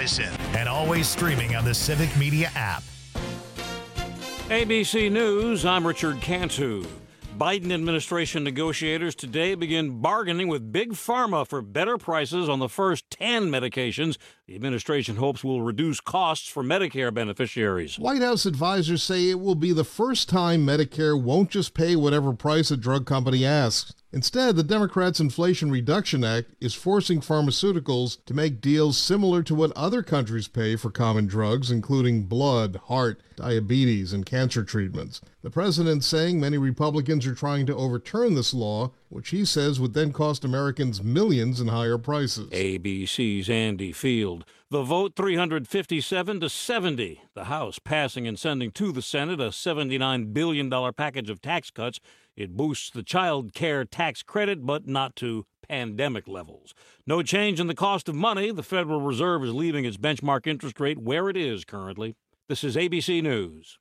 Listen and always streaming on the Civic Media app. ABC News, I'm Richard Cantu. Biden administration negotiators today begin bargaining with Big Pharma for better prices on the first 10 medications the administration hopes will reduce costs for Medicare beneficiaries. White House advisors say it will be the first time Medicare won't just pay whatever price a drug company asks. Instead, the Democrats' Inflation Reduction Act is forcing pharmaceuticals to make deals similar to what other countries pay for common drugs, including blood, heart, diabetes, and cancer treatments. The president's saying many Republicans are trying to overturn this law, which he says would then cost Americans millions in higher prices. ABC's Andy Field. The vote 357 to 70. The House passing and sending to the Senate a $79 billion package of tax cuts. It boosts the child care tax credit, but not to pandemic levels. No change in the cost of money. The Federal Reserve is leaving its benchmark interest rate where it is currently. This is ABC News.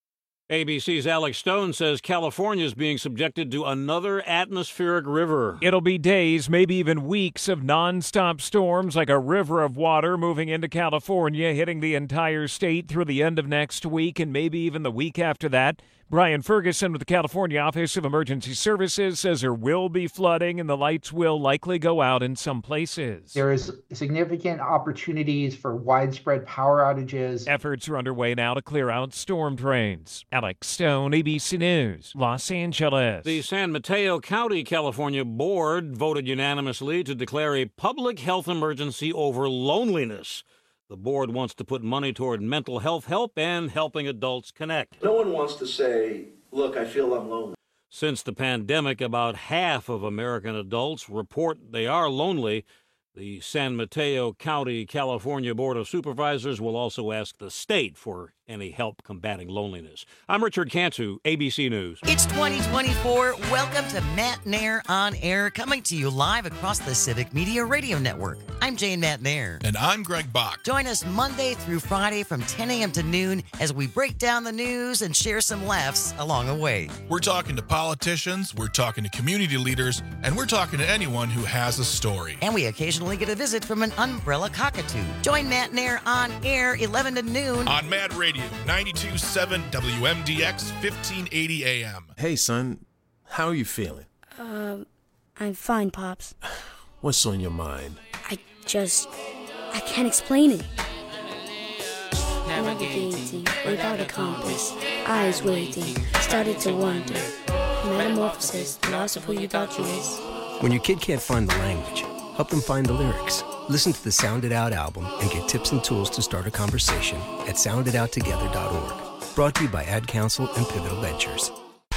ABC's Alex Stone says California is being subjected to another atmospheric river. It'll be days, maybe even weeks of nonstop storms like a river of water moving into California, hitting the entire state through the end of next week and maybe even the week after that. Brian Ferguson with the California Office of Emergency Services says there will be flooding and the lights will likely go out in some places. There is significant opportunities for widespread power outages. Efforts are underway now to clear out storm drains. Alex Stone, ABC News, Los Angeles. The San Mateo County, California board voted unanimously to declare a public health emergency over loneliness. The board wants to put money toward mental health help and helping adults connect. No one wants to say, look, I feel I'm lonely. Since the pandemic, about half of American adults report they are lonely. The San Mateo County, California Board of Supervisors will also ask the state for any help combating loneliness. I'm Richard Cantu, ABC News. It's 2024. Welcome to Matt Nair On Air, coming to you live across the Civic Media Radio Network. I'm Jane Matt Nair. And I'm Greg Bach. Join us Monday through Friday from 10 a.m. to noon as we break down the news and share some laughs along the way. We're talking to politicians, we're talking to community leaders, and we're talking to anyone who has a story. And we occasionally get a visit from an umbrella cockatoo. Join Matt Nair On Air, 11 to noon. On Mad Radio, 92.7 WMDX, 1580 AM. Hey, son. How are you feeling? I'm fine, Pops. What's on your mind? I can't explain it. Navigating without a compass, eyes waiting, started to wonder. Metamorphosis, loss of who you thought you was. When your kid can't find the language, help them find the lyrics. Listen to the Sound It Out album and get tips and tools to start a conversation at sounditouttogether.org. Brought to you by Ad Council and Pivotal Ventures.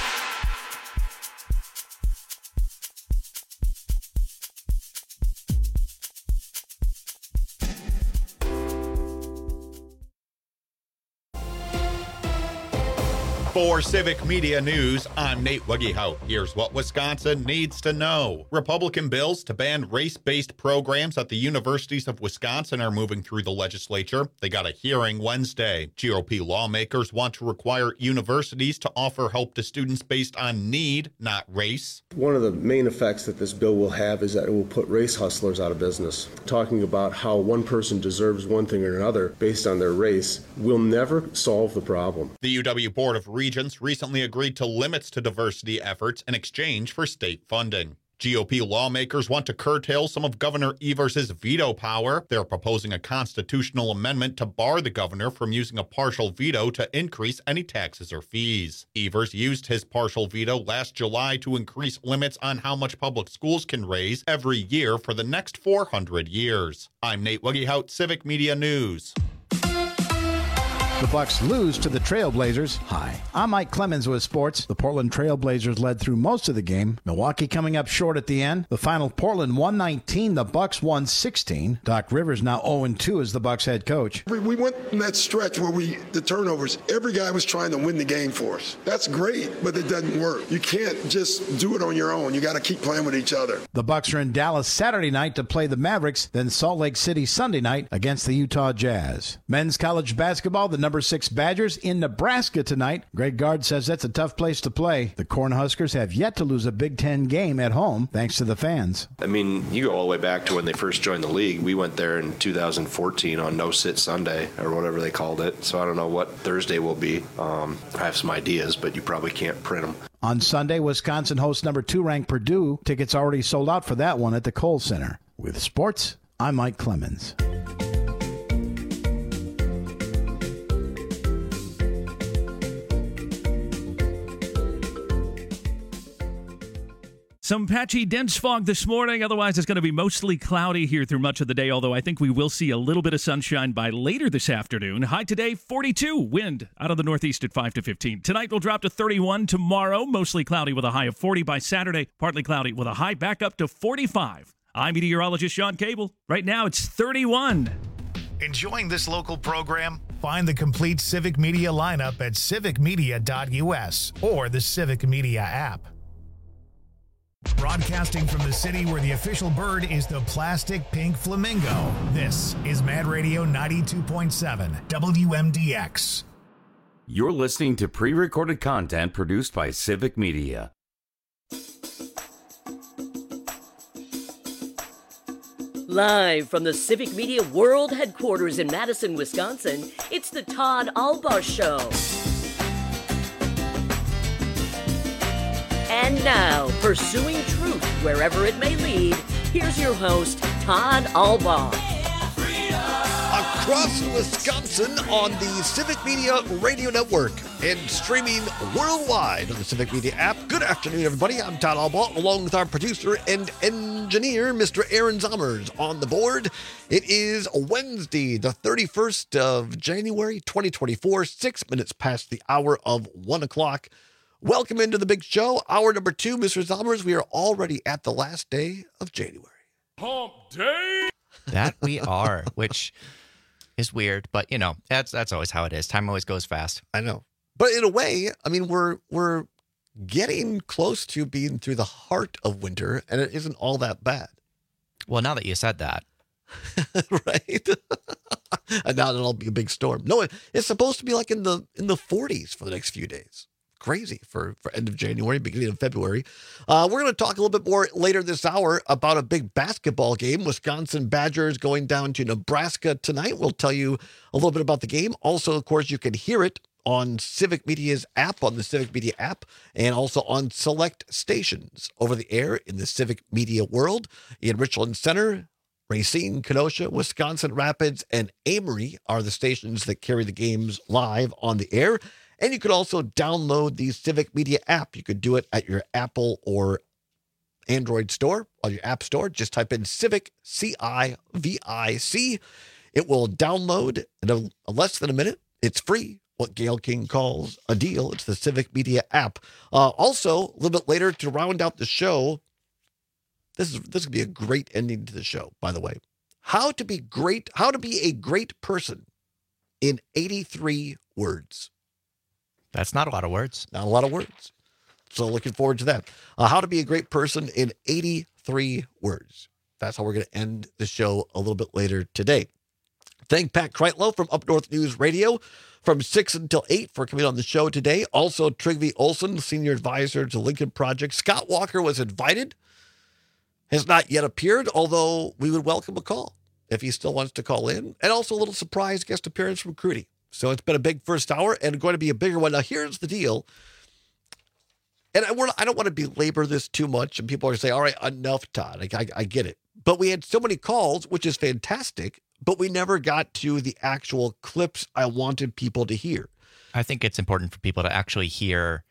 For Civic Media News, I'm Nate Wuggehout. Here's what Wisconsin needs to know. Republican bills to ban race-based programs at the universities of Wisconsin are moving through the legislature. They got a hearing Wednesday. GOP lawmakers want to require universities to offer help to students based on need, not race. One of the main effects that this bill will have is that it will put race hustlers out of business. Talking about how one person deserves one thing or another based on their race will never solve the problem. The UW Board of Regents recently agreed to limits to diversity efforts in exchange for state funding. GOP lawmakers want to curtail some of Governor Evers' veto power. They're proposing a constitutional amendment to bar the governor from using a partial veto to increase any taxes or fees. Evers used his partial veto last July to increase limits on how much public schools can raise every year for the next 400 years. I'm Nate Wuggehout, Civic Media News. The Bucks lose to the Trailblazers. Hi, I'm Mike Clemens with sports. The Portland Trailblazers led through most of the game. Milwaukee coming up short at the end. The final, Portland 119, the Bucks 116. Doc Rivers now 0-2 as the Bucks head coach. We went in that stretch where the turnovers, every guy was trying to win the game for us. That's great, but it doesn't work. You can't just do it on your own. You got to keep playing with each other. The Bucks are in Dallas Saturday night to play the Mavericks, then Salt Lake City Sunday night against the Utah Jazz. Men's college basketball, the number number 6 Badgers in Nebraska tonight. Greg Gard says that's a tough place to play. The Cornhuskers have yet to lose a Big Ten game at home, thanks to the fans. I mean, you go all the way back to when they first joined the league. We went there in 2014 on No-Sit Sunday, or whatever they called it. So I don't know what Thursday will be. I have some ideas, but you probably can't print them. On Sunday, Wisconsin hosts number 2 ranked Purdue. Tickets already sold out for that one at the Kohl Center. With sports, I'm Mike Clemens. Some patchy, dense fog this morning. Otherwise, it's going to be mostly cloudy here through much of the day, although I think we will see a little bit of sunshine by later this afternoon. High today, 42. Wind out of the northeast at 5 to 15. Tonight, we'll drop to 31. Tomorrow, mostly cloudy with a high of 40. By Saturday, partly cloudy with a high back up to 45. I'm meteorologist Sean Cable. Right now, it's 31. Enjoying this local program? Find the complete Civic Media lineup at civicmedia.us or the Civic Media app. Broadcasting from the city where the official bird is the plastic pink flamingo. This is Mad Radio 92.7 WMDX. You're listening to pre-recorded content produced by Civic Media. Live from the Civic Media World Headquarters in Madison, Wisconsin, it's the Todd Albaugh Show. And now, pursuing truth wherever it may lead, here's your host, Todd Albaugh. Across Wisconsin on the Civic Media Radio Network and streaming worldwide on the Civic Media app. Good afternoon, everybody. I'm Todd Albaugh, along with our producer and engineer, Mr. Aaron Zommers, on the board. It is Wednesday, the 31st of January, 2024, 6 minutes past the hour of 1 o'clock. Welcome into the big show. Hour number 2, Mr. Zommers. We are already at the last day of January. Hump day! That we are, which is weird, but you know, that's always how it is. Time always goes fast. I know. But in a way, I mean, we're getting close to being through the heart of winter, and it isn't all that bad. Well, now that you said that. Right? And now it'll be a big storm. No, it's supposed to be like in the 40s for the next few days. Crazy for end of January, beginning of February. We're going to talk a little bit more later this hour about a big basketball game. Wisconsin Badgers going down to Nebraska tonight. We'll tell you a little bit about the game. Also, of course, you can hear it on Civic Media's app, on the Civic Media app, and also on select stations over the air in the Civic Media world. In Richland Center, Racine, Kenosha, Wisconsin Rapids, and Amory are the stations that carry the games live on the air. And you could also download the Civic Media app. You could do it at your Apple or Android store, on your app store. Just type in Civic, C-I-V-I-C. It will download in less than a minute. It's free, what Gail King calls a deal. It's the Civic Media app. Also, a little bit later to round out the show, this could be a great ending to the show, by the way. How to be a great person in 83 words. That's not a lot of words. Not a lot of words. So looking forward to that. How to be a great person in 83 words. That's how we're going to end the show a little bit later today. Thank Pat Kreitlow from Up North News Radio from 6 until 8 for coming on the show today. Also, Trygve Olsen, Senior Advisor to Lincoln Project. Scott Walker was invited. Has not yet appeared, although we would welcome a call if he still wants to call in. And also a little surprise guest appearance from Crudy. So it's been a big first hour and going to be a bigger one. Now, here's the deal. And I don't want to belabor this too much. And people are saying, all right, enough, Todd. I get it. But we had so many calls, which is fantastic, but we never got to the actual clips I wanted people to hear. I think it's important for people to actually hear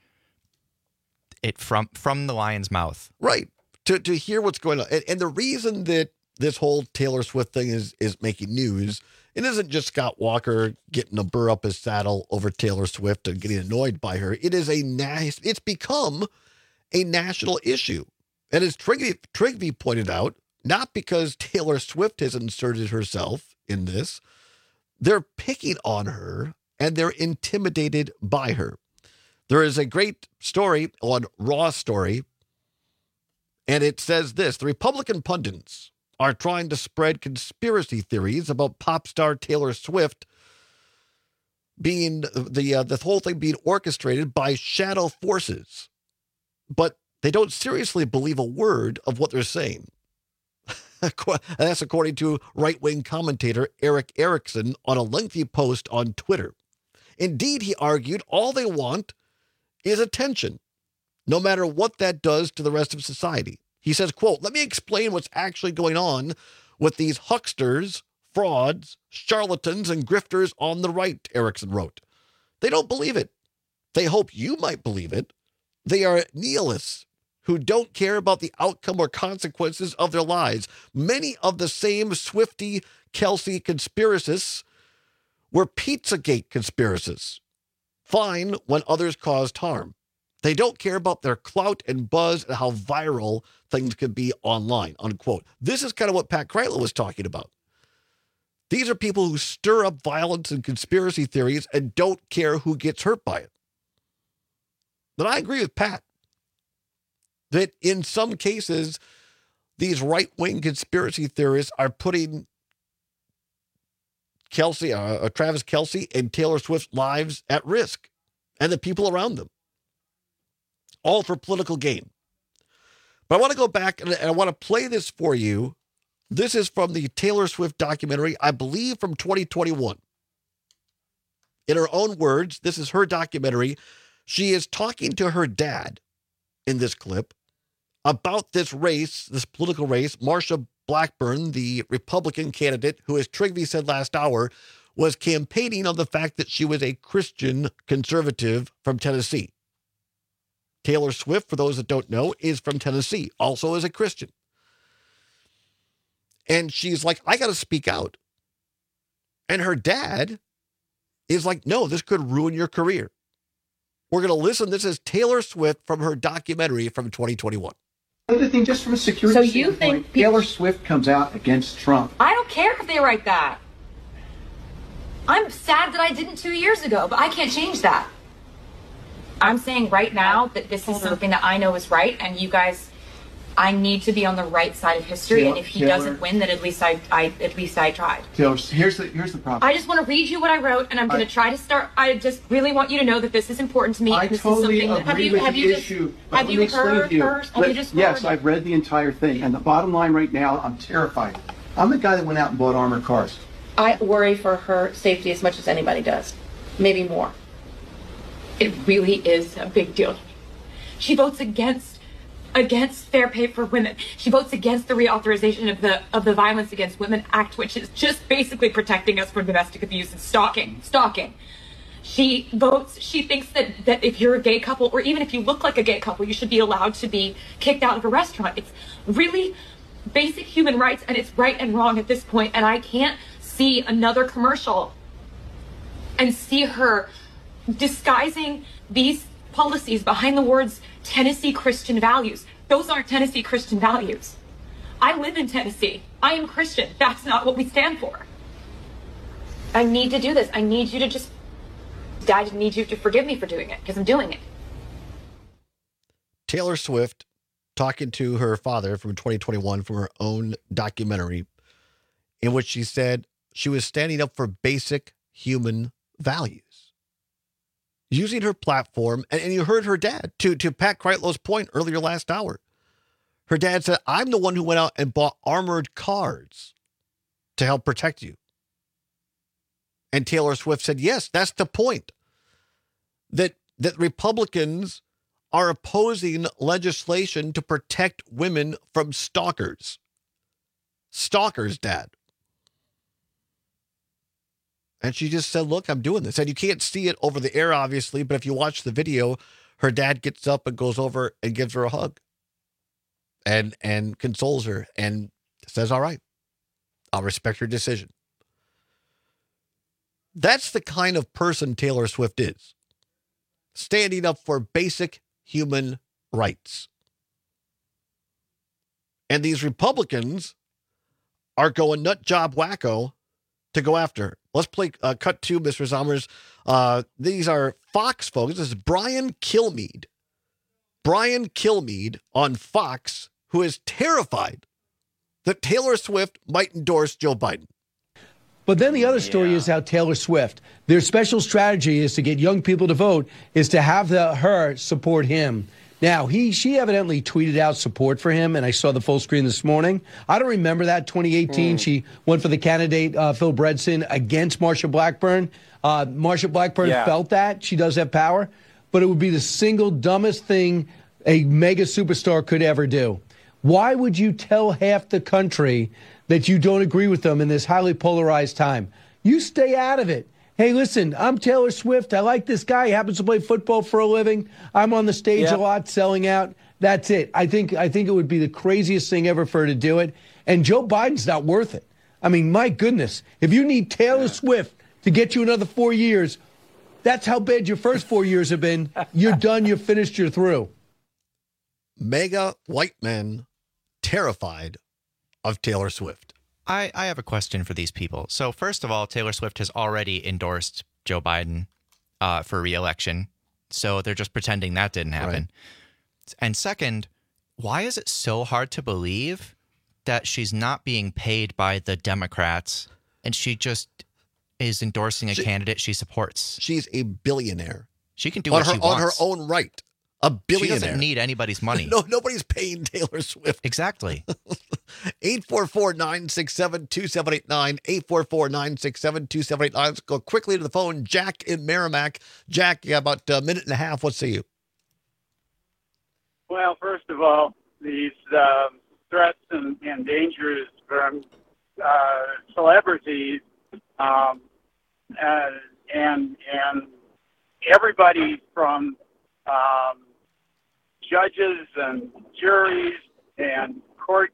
it from the lion's mouth. Right. To hear what's going on. And the reason that this whole Taylor Swift thing is making news, it isn't just Scott Walker getting a burr up his saddle over Taylor Swift and getting annoyed by her. It is it's become a national issue. And as Trygve pointed out, not because Taylor Swift has inserted herself in this, they're picking on her and they're intimidated by her. There is a great story on Raw Story, and it says this: the Republican pundits are trying to spread conspiracy theories about pop star Taylor Swift being the whole thing being orchestrated by shadow forces, but they don't seriously believe a word of what they're saying. And that's according to right-wing commentator Eric Erickson on a lengthy post on Twitter. Indeed, he argued, all they want is attention, no matter what that does to the rest of society. He says, quote, "Let me explain what's actually going on with these hucksters, frauds, charlatans, and grifters on the right," Erickson wrote. "They don't believe it. They hope you might believe it. They are nihilists who don't care about the outcome or consequences of their lives. Many of the same Swifty, Kelsey conspiracists were Pizzagate conspiracists. Fine when others caused harm. They don't care about their clout and buzz and how viral things could be online," unquote. This is kind of what Pat Kreitler was talking about. These are people who stir up violence and conspiracy theories and don't care who gets hurt by it. But I agree with Pat that in some cases, these right-wing conspiracy theorists are putting Travis Kelce and Taylor Swift's lives at risk, and the people around them, all for political gain. But I want to go back and I want to play this for you. This is from the Taylor Swift documentary, I believe from 2021. In her own words, this is her documentary. She is talking to her dad in this clip about this race, this political race. Marsha Blackburn, the Republican candidate who, as Trigby said last hour, was campaigning on the fact that she was a Christian conservative from Tennessee. Taylor Swift, for those that don't know, is from Tennessee, also is a Christian. And she's like, I got to speak out. And her dad is like, no, this could ruin your career. We're going to listen. This is Taylor Swift from her documentary from 2021. Another thing, just from a security standpoint, Taylor Swift comes out against Trump. I don't care if they write that. I'm sad that I didn't 2 years ago, but I can't change that. I'm saying right now that this is something that I know is right, and you guys, I need to be on the right side of history. And if he doesn't win, then at least I tried. Taylor, here's the problem. I just want to read you what I wrote, and I'm going to try to start. I just really want you to know that this is important to me. I totally agree with the issue. Have you heard first? Have you just heard? Yes, I've read the entire thing, and the bottom line right now, I'm terrified. I'm the guy that went out and bought armored cars. I worry for her safety as much as anybody does, maybe more. It really is a big deal. She votes against fair pay for women. She votes against the reauthorization of the Violence Against Women Act, which is just basically protecting us from domestic abuse and stalking. She thinks that if you're a gay couple, or even if you look like a gay couple, you should be allowed to be kicked out of a restaurant. It's really basic human rights, and it's right and wrong at this point. And I can't see another commercial and see her disguising these policies behind the words Tennessee Christian values. Those aren't Tennessee Christian values. I live in Tennessee. I am Christian. That's not what we stand for. I need to do this. I need you to forgive me for doing it, because I'm doing it. Taylor Swift talking to her father from 2021 from her own documentary, in which she said she was standing up for basic human values. Using her platform, and you heard her dad, to Pat Kreitler's point earlier last hour. Her dad said, I'm the one who went out and bought armored cars to help protect you. And Taylor Swift said, yes, that's the point. That Republicans are opposing legislation to protect women from stalkers. Stalkers, Dad. And she just said, look, I'm doing this. And you can't see it over the air, obviously, but if you watch the video, her dad gets up and goes over and gives her a hug and consoles her and says, all right, I'll respect your decision. That's the kind of person Taylor Swift is. Standing up for basic human rights. And these Republicans are going nut job wacko to go after her. Let's play cut to Mr. Zommers. These are Fox folks. This is Brian Kilmeade. Brian Kilmeade on Fox, who is terrified that Taylor Swift might endorse Joe Biden. But then the other story is how Taylor Swift, their special strategy is to get young people to vote, is to have her support him. Now, she evidently tweeted out support for him, and I saw the full screen this morning. I don't remember that. 2018, she went for the candidate, Phil Bredesen, against Marsha Blackburn. Marsha Blackburn felt that. She does have power. But it would be the single dumbest thing a mega superstar could ever do. Why would you tell half the country that you don't agree with them in this highly polarized time? You stay out of it. Hey, listen, I'm Taylor Swift. I like this guy. He happens to play football for a living. I'm on the stage a lot, selling out. That's it. I think it would be the craziest thing ever for her to do it. And Joe Biden's not worth it. I mean, my goodness. If you need Taylor Swift to get you another 4 years, that's how bad your first 4 years have been. You're done. You're finished. You're through. Mega white men terrified of Taylor Swift. I have a question for these people. So first of all, Taylor Swift has already endorsed Joe Biden for re-election. So they're just pretending that didn't happen. Right. And second, why is it so hard to believe that she's not being paid by the Democrats and she just is endorsing a candidate she supports? She's a billionaire. She can do what she wants. On her own right. A billionaire. She doesn't need anybody's money. No, nobody's paying Taylor Swift. Exactly. 844-967-2789. 844-967-2789. Let's go quickly to the phone. Jack in Merrimack. Jack, you got about a minute and a half. What say you? Well, first of all, these threats and dangers from celebrities and everybody from judges and juries and court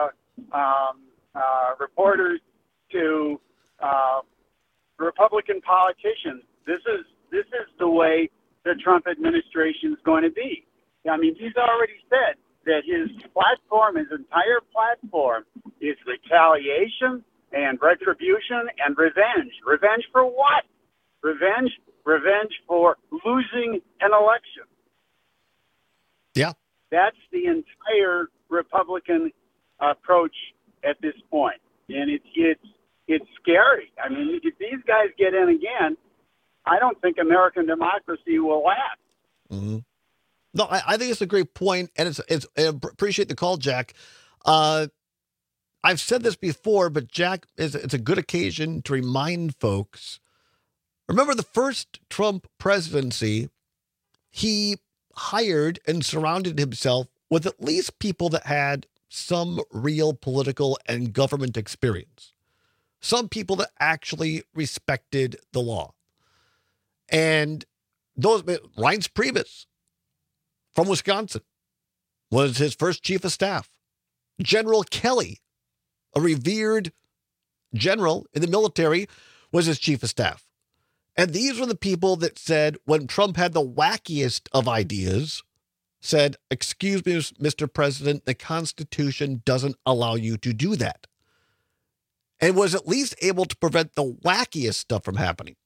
reporters to Republican politicians. This is the way the Trump administration is going to be. I mean, he's already said that his entire platform, is retaliation and retribution and revenge. Revenge for what? Revenge for losing an election. Yeah. That's the entire Republican approach at this point. And it's scary. I mean, if these guys get in again, I don't think American democracy will last. Mm-hmm. No, I think it's a great point, and I appreciate the call, Jack. I've said this before, but Jack, it's a good occasion to remind folks. Remember the first Trump presidency, he hired and surrounded himself with at least people that had some real political and government experience. Some people that actually respected the law. And those, Reince Priebus from Wisconsin was his first chief of staff. General Kelly, a revered general in the military, was his chief of staff. And these were the people that said, when Trump had the wackiest of ideas, said, excuse me, Mr. President, the Constitution doesn't allow you to do that. And was at least able to prevent the wackiest stuff from happening.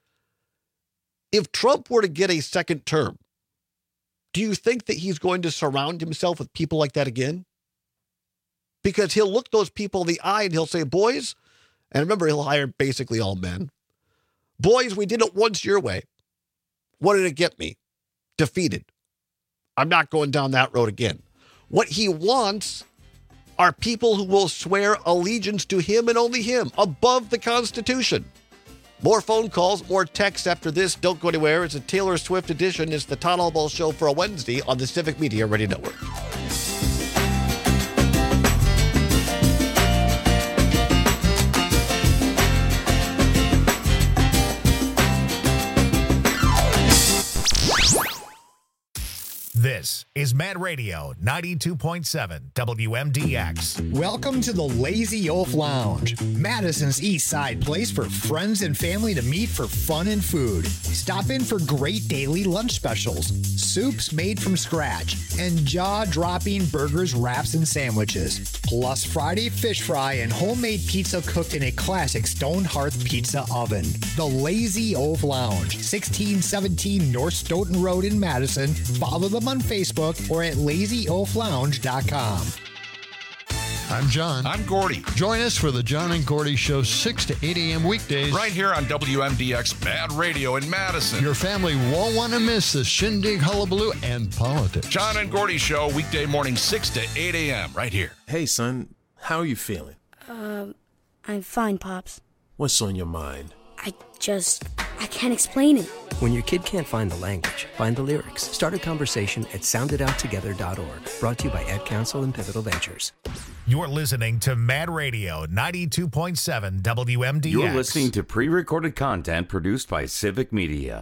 If Trump were to get a second term, do you think that he's going to surround himself with people like that again? Because he'll look those people in the eye and he'll say, boys, and remember, he'll hire basically all men. Boys, we did it once your way. What did it get me? Defeated. I'm not going down that road again. What he wants are people who will swear allegiance to him and only him, above the Constitution. More phone calls, more texts after this. Don't go anywhere. It's a Taylor Swift edition. It's the Todd Albaugh Show for a Wednesday on the Civic Media Radio Network. This is Mad Radio 92.7 WMDX. Welcome to the Lazy Oaf Lounge, Madison's East Side place for friends and family to meet for fun and food. Stop in for great daily lunch specials, soups made from scratch, and jaw-dropping burgers, wraps, and sandwiches. Plus Friday fish fry and homemade pizza cooked in a classic stone hearth pizza oven. The Lazy Oaf Lounge, 1617 North Stoughton Road in Madison. Follow them on Facebook or at lazyoaflounge.com. I'm John. I'm Gordy. Join us for the John and Gordy Show, 6 to 8 a.m. weekdays. Right here on WMDX Bad Radio in Madison. Your family won't want to miss the shindig, hullabaloo, and politics. John and Gordy Show, weekday morning, 6 to 8 a.m. right here. Hey, son, how are you feeling? I'm fine, Pops. What's on your mind? I can't explain it. When your kid can't find the language, find the lyrics. Start a conversation at sounditouttogether.org. Brought to you by Ad Council and Pivotal Ventures. You're listening to Mad Radio 92.7 WMDX. You're listening to pre-recorded content produced by Civic Media.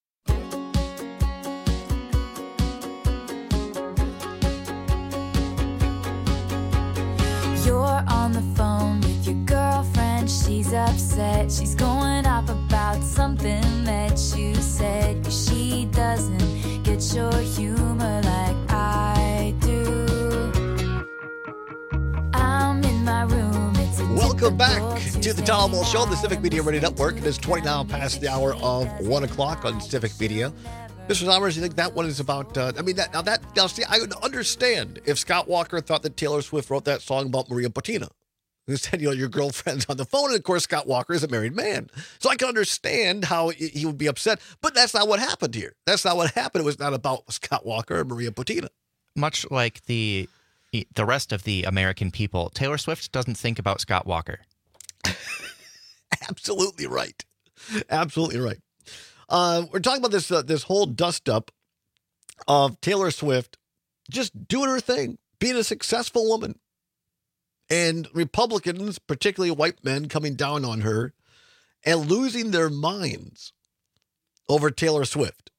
You're on the phone with your girlfriend. She's upset. She's going off about something that you said. 'Cause she doesn't get your humor like I do. I'm in my room. It's a Welcome back to the Tom Ball Show on the Civic Media Radio Network. It is 20 now past the hour of 1 o'clock on Civic Media. Mr. Summers, you think that one is about, see, I would understand if Scott Walker thought that Taylor Swift wrote that song about Maria Butina. Who said, your girlfriend's on the phone, and of course Scott Walker is a married man. So I can understand how he would be upset, but that's not what happened here. That's not what happened. It was not about Scott Walker or Maria Butina. Much like the rest of the American people, Taylor Swift doesn't think about Scott Walker. Absolutely right. Absolutely right. We're talking about this whole dust-up of Taylor Swift just doing her thing, being a successful woman, and Republicans, particularly white men, coming down on her and losing their minds over Taylor Swift.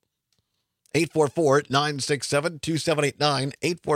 844-967-2789,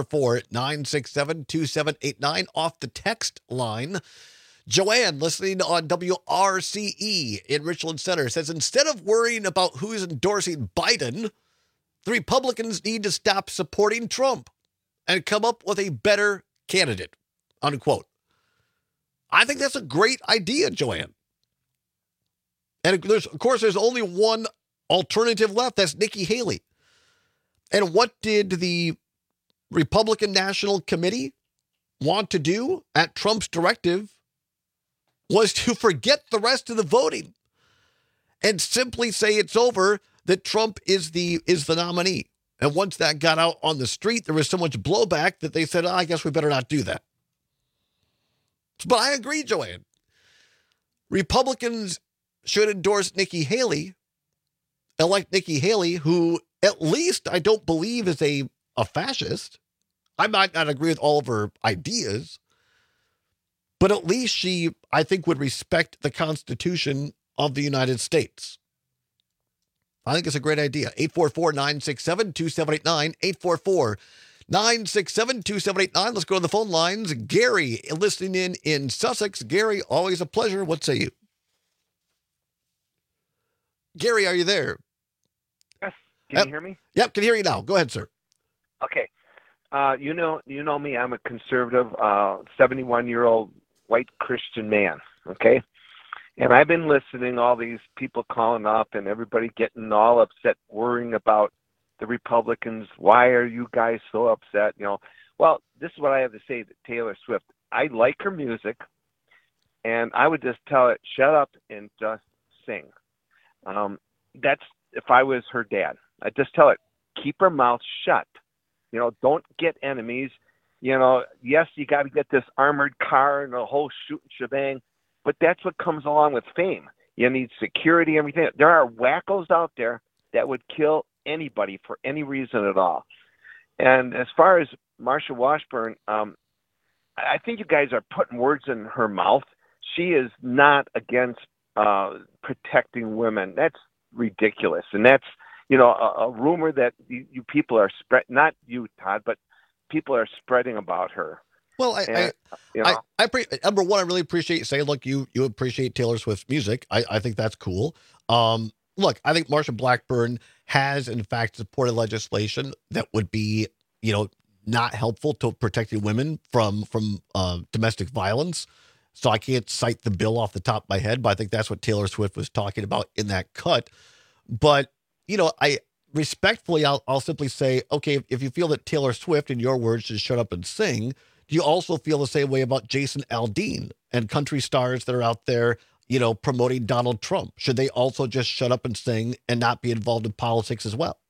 844-967-2789 off the text line. Joanne, listening on WRCE in Richland Center, says, instead of worrying about who's endorsing Biden, the Republicans need to stop supporting Trump and come up with a better candidate, unquote. I think that's a great idea, Joanne. And there's only one alternative left. That's Nikki Haley. And what did the Republican National Committee want to do at Trump's directive was to forget the rest of the voting and simply say it's over, that Trump is the nominee. And once that got out on the street, there was so much blowback that they said, I guess we better not do that. But I agree, Joanne. Republicans should endorse Nikki Haley, elect Nikki Haley, who at least I don't believe is a fascist. I might not agree with all of her ideas, but at least she, I think, would respect the Constitution of the United States. I think it's a great idea. 844-967-2789, 844-967-2789. Let's go to the phone lines. Gary, listening in Sussex. Gary, always a pleasure. What say you? Gary, are you there? Yes. Can you hear me? Yep, can hear you now. Go ahead, sir. Okay. You know me. I'm a conservative, 71-year-old white Christian man. Okay. And I've been listening to all these people calling up and everybody getting all upset, worrying about the Republicans. Why are you guys so upset? Well, this is what I have to say to Taylor Swift. I like her music, and I would just tell it, shut up and just sing. That's if I was her dad. I'd just tell it, keep her mouth shut. Don't get enemies. Yes, you got to get this armored car and a whole shooting shebang, but that's what comes along with fame. You need security, everything. There are wackos out there that would kill anybody for any reason at all. And as far as Marsha Washburn, I think you guys are putting words in her mouth. She is not against protecting women. That's ridiculous. And that's, a rumor that you people are not you, Todd, but people are spreading about her. Well, number one, I really appreciate you saying, look, you appreciate Taylor Swift's music. I think that's cool. Look, I think Marsha Blackburn has, in fact, supported legislation that would be, not helpful to protecting women from domestic violence. So I can't cite the bill off the top of my head, but I think that's what Taylor Swift was talking about in that cut. But, I respectfully, I'll simply say, okay, if you feel that Taylor Swift, in your words, should shut up and sing, do you also feel the same way about Jason Aldean and country stars that are out there, promoting Donald Trump? Should they also just shut up and sing and not be involved in politics as well?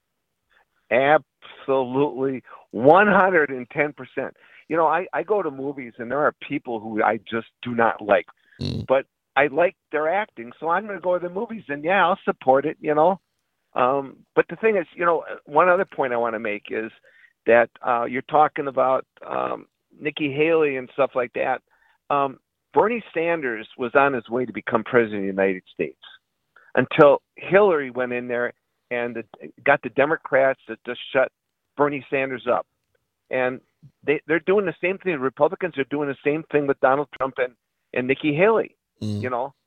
Absolutely, 110%. I go to movies and there are people who I just do not like, but I like their acting, so I'm going to go to the movies and I'll support it, But the thing is, one other point I want to make is that you're talking about Nikki Haley and stuff like that. Bernie Sanders was on his way to become president of the United States until Hillary went in there and got the Democrats to just shut Bernie Sanders up. And they're doing the same thing. The Republicans are doing the same thing with Donald Trump and Nikki Haley. And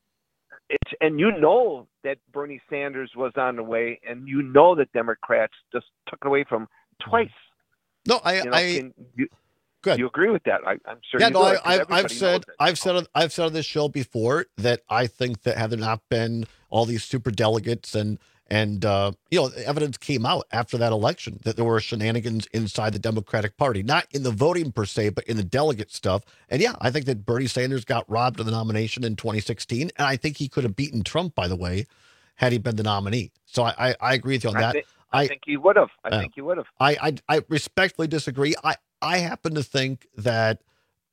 that Bernie Sanders was on the way, and that Democrats just took it away from him twice. No, Good. You agree with that? I'm sure. Yeah, you no, do, I've said on this show before that I think that had there not been all these super delegates and evidence came out after that election that there were shenanigans inside the Democratic Party, not in the voting per se, but in the delegate stuff. And I think that Bernie Sanders got robbed of the nomination in 2016, and I think he could have beaten Trump, by the way, had he been the nominee. So I agree with you on that. I think he would have. I think he would have. I respectfully disagree. I happen to think that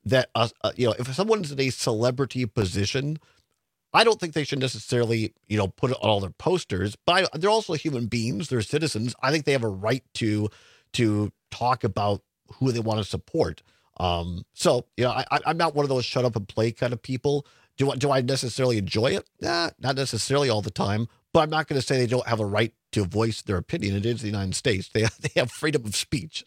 if someone's in a celebrity position, I don't think they should necessarily, put it on all their posters, but they're also human beings. They're citizens. I think they have a right to talk about who they want to support. I'm not one of those shut up and play kind of people. Do I necessarily enjoy it? Nah, not necessarily all the time, but I'm not going to say they don't have a right to voice their opinion. It is the United States. They have freedom of speech.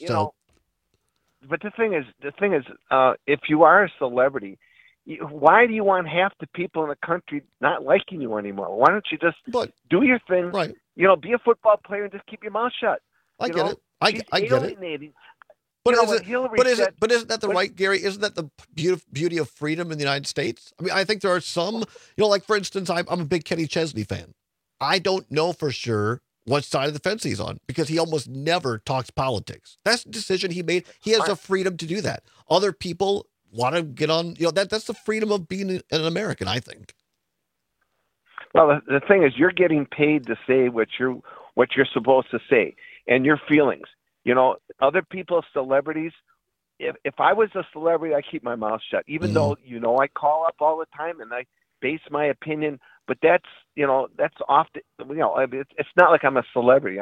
But the thing is, if you are a celebrity, why do you want half the people in the country not liking you anymore? Why don't you just do your thing? Right. Be a football player and just keep your mouth shut. I get it. I get it. But isn't that the right, Gary? Isn't that the beauty of freedom in the United States? I mean, I think there are some, like for instance, I'm a big Kenny Chesney fan. I don't know for sure what side of the fence he's on because he almost never talks politics. That's the decision he made. He has the freedom to do that. Other people want to get on, that's the freedom of being an American, I think. Well, the thing is, you're getting paid to say what you're supposed to say and your feelings. Other people, celebrities. If I was a celebrity, I keep my mouth shut. Even though I call up all the time and I base my opinion, but that's often it's not like I'm a celebrity.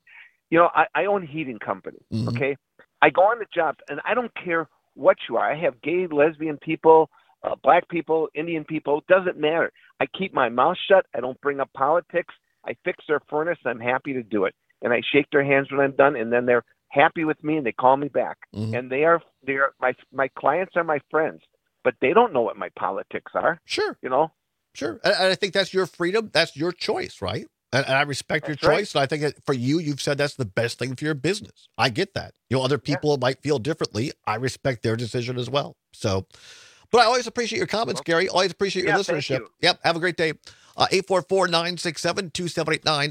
I own a heating company. Okay, I go on the job and I don't care what you are. I have gay, lesbian people, black people, Indian people. Doesn't matter. I keep my mouth shut. I don't bring up politics. I fix their furnace. I'm happy to do it, and I shake their hands when I'm done, and then they're happy with me and they call me back. And they are my clients are my friends, but they don't know what my politics are. Sure. Sure. And I think that's your freedom. That's your choice, right? And I respect your choice. Right. And I think that for you've said that's the best thing for your business. I get that. Other people might feel differently. I respect their decision as well. So, but I always appreciate your comments, Gary. Always appreciate your listenership. Yep. Have a great day. 844-967-2789,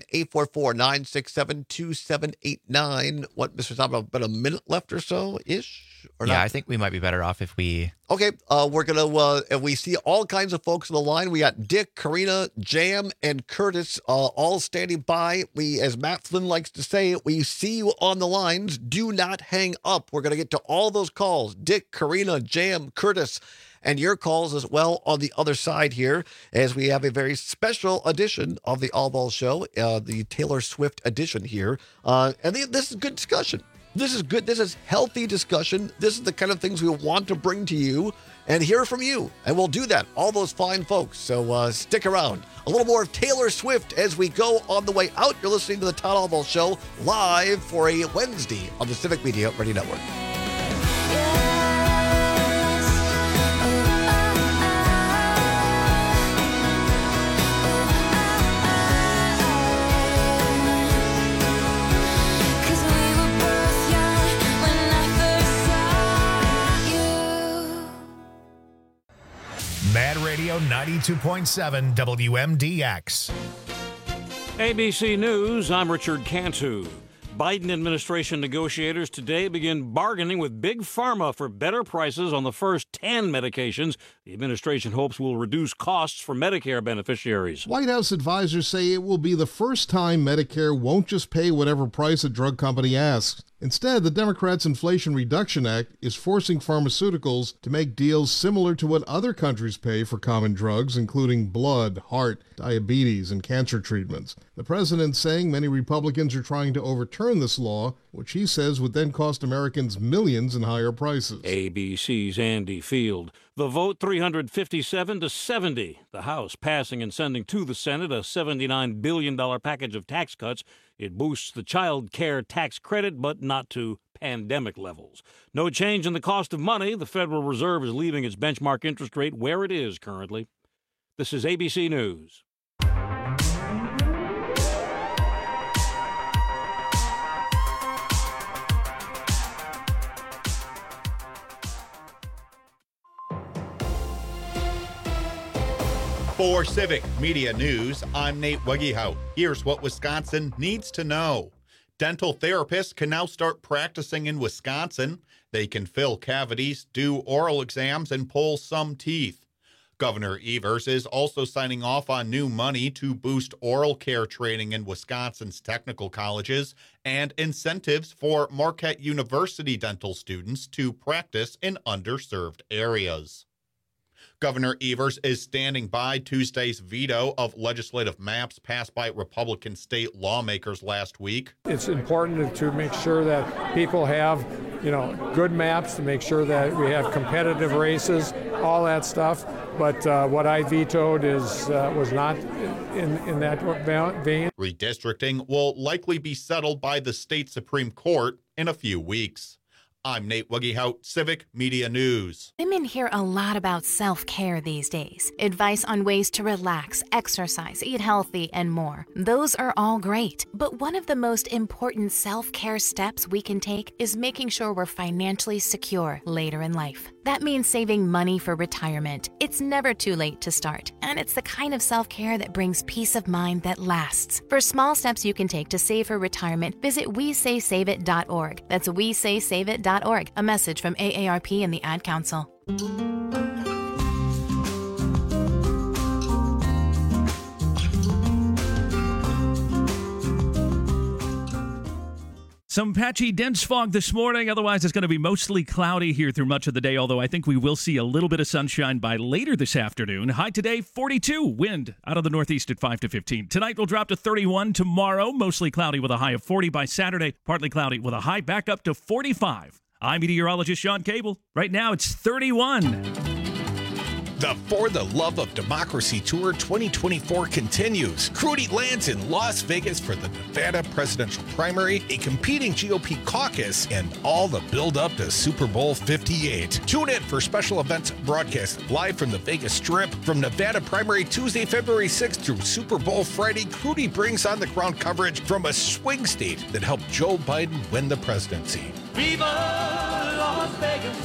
844-967-2789. What, Mr. Tom, about a minute left or so-ish? Or not? I think we might be better off if we... Okay, we're going to, we see all kinds of folks on the line. We got Dick, Karina, Jam, and Curtis all standing by. We, as Matt Flynn likes to say, we see you on the lines. Do not hang up. We're going to get to all those calls. Dick, Karina, Jam, Curtis, and your calls as well on the other side here, as we have a very special edition of the All Ball Show, the Taylor Swift edition here. And this is good discussion. This is good. This is healthy discussion. This is the kind of things we want to bring to you and hear from you. And we'll do that, all those fine folks. So stick around. A little more of Taylor Swift as we go on the way out. You're listening to the Todd All Ball Show live for a Wednesday on the Civic Media Radio Network. Mad Radio 92.7 WMDX. ABC News, I'm Richard Cantu. Biden administration negotiators today begin bargaining with Big Pharma for better prices on the first 10 medications the administration hopes will reduce costs for Medicare beneficiaries. White House advisors say it will be the first time Medicare won't just pay whatever price a drug company asks. Instead, the Democrats' Inflation Reduction Act is forcing pharmaceuticals to make deals similar to what other countries pay for common drugs, including blood, heart, diabetes, and cancer treatments. The president's saying many Republicans are trying to overturn this law, which he says would then cost Americans millions in higher prices. ABC's Andy Field. The vote 357 to 70. The House passing and sending to the Senate a $79 billion package of tax cuts. It boosts the child care tax credit, but not to pandemic levels. No change in the cost of money. The Federal Reserve is leaving its benchmark interest rate where it is currently. This is ABC News. For Civic Media News, I'm Nate Wegehout. Here's what Wisconsin needs to know. Dental therapists can now start practicing in Wisconsin. They can fill cavities, do oral exams, and pull some teeth. Governor Evers is also signing off on new money to boost oral care training in Wisconsin's technical colleges and incentives for Marquette University dental students to practice in underserved areas. Governor Evers is standing by Tuesday's veto of legislative maps passed by Republican state lawmakers last week. It's important to make sure that people have, good maps, to make sure that we have competitive races, all that stuff. But what I vetoed was not in that vein. Redistricting will likely be settled by the state Supreme Court in a few weeks. I'm Nate Wegehout, Civic Media News. Women hear a lot about self-care these days. Advice on ways to relax, exercise, eat healthy, and more. Those are all great. But one of the most important self-care steps we can take is making sure we're financially secure later in life. That means saving money for retirement. It's never too late to start, and it's the kind of self-care that brings peace of mind that lasts. For small steps you can take to save for retirement, visit WeSaySaveIt.org. That's WeSaySaveIt.org. A message from AARP and the Ad Council. Some patchy dense fog this morning. Otherwise, it's going to be mostly cloudy here through much of the day, although I think we will see a little bit of sunshine by later this afternoon. High today, 42. Wind out of the northeast at 5 to 15. Tonight will drop to 31. Tomorrow, mostly cloudy with a high of 40. By Saturday, partly cloudy with a high back up to 45. I'm meteorologist Sean Cable. Right now, it's 31. The For the Love of Democracy Tour 2024 continues. Crudy lands in Las Vegas for the Nevada presidential primary, a competing GOP caucus, and all the build-up to Super Bowl 58. Tune in for special events broadcast live from the Vegas Strip. From Nevada primary Tuesday, February 6th through Super Bowl Friday, Crudy brings on-the-ground coverage from a swing state that helped Joe Biden win the presidency. Viva Las Vegas!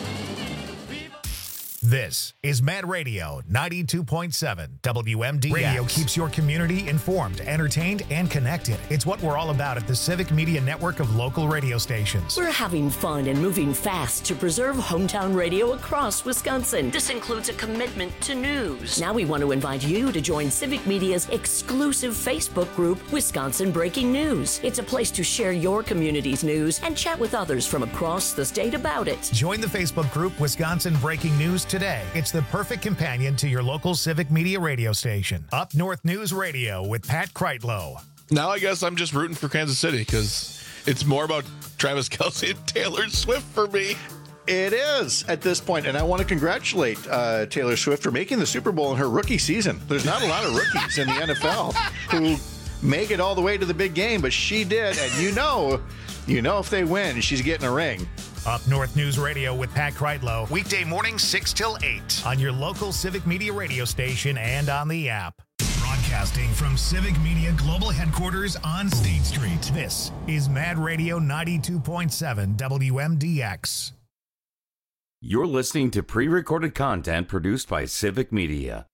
This is Mad Radio 92.7 WMDX. Radio keeps your community informed, entertained, and connected. It's what we're all about at the Civic Media Network of local radio stations. We're having fun and moving fast to preserve hometown radio across Wisconsin. This includes a commitment to news. Now we want to invite you to join Civic Media's exclusive Facebook group, Wisconsin Breaking News. It's a place to share your community's news and chat with others from across the state about it. Join the Facebook group, Wisconsin Breaking News, today. It's the perfect companion to your local Civic Media radio station. Up North News Radio with Pat Kreitlow. Now I guess I'm just rooting for Kansas City because it's more about Travis Kelce and Taylor Swift for me. It is at this point, and I want to congratulate Taylor Swift for making the Super Bowl in her rookie season. There's not a lot of rookies in the NFL who make it all the way to the big game, but she did, and you know if they win, she's getting a ring. Up North News Radio with Pat Kreitlow. Weekday mornings 6 till 8 on your local Civic Media radio station and on the app. Broadcasting from Civic Media Global Headquarters on State Street. This is Mad Radio 92.7 WMDX. You're listening to pre-recorded content produced by Civic Media.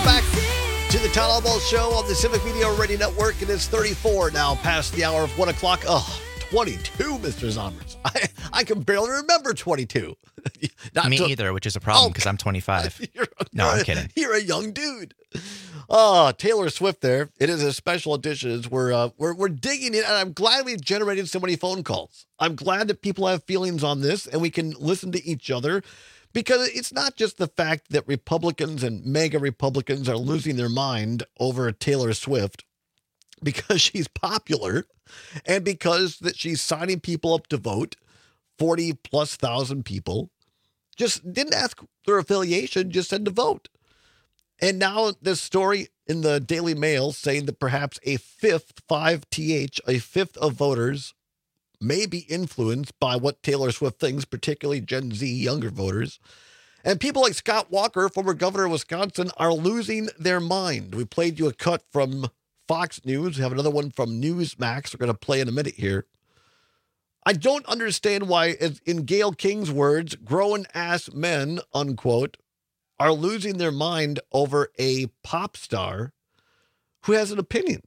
back to the Town Hall Ball Show on the Civic Media Radio Network. It is 34 now past the hour of 1 o'clock. Oh, 22, Mr. Zombers. I can barely remember 22. Me either, which is a problem because I'm 25. No, I'm kidding. You're a young dude. Oh, Taylor Swift there. It is a special edition. We're digging in, and I'm glad we've generated so many phone calls. I'm glad that people have feelings on this, and we can listen to each other, because it's not just the fact that Republicans and mega Republicans are losing their mind over Taylor Swift because she's popular and because that she's signing people up to vote, 40,000+ people. Just didn't ask their affiliation, just said to vote. And now this story in the Daily Mail saying that perhaps a fifth of voters may be influenced by what Taylor Swift thinks, particularly Gen Z younger voters. And people like Scott Walker, former governor of Wisconsin, are losing their mind. We played you a cut from Fox News. We have another one from Newsmax we're going to play in a minute here. I don't understand why, in Gayle King's words, grown-ass men, unquote, are losing their mind over a pop star who has an opinion.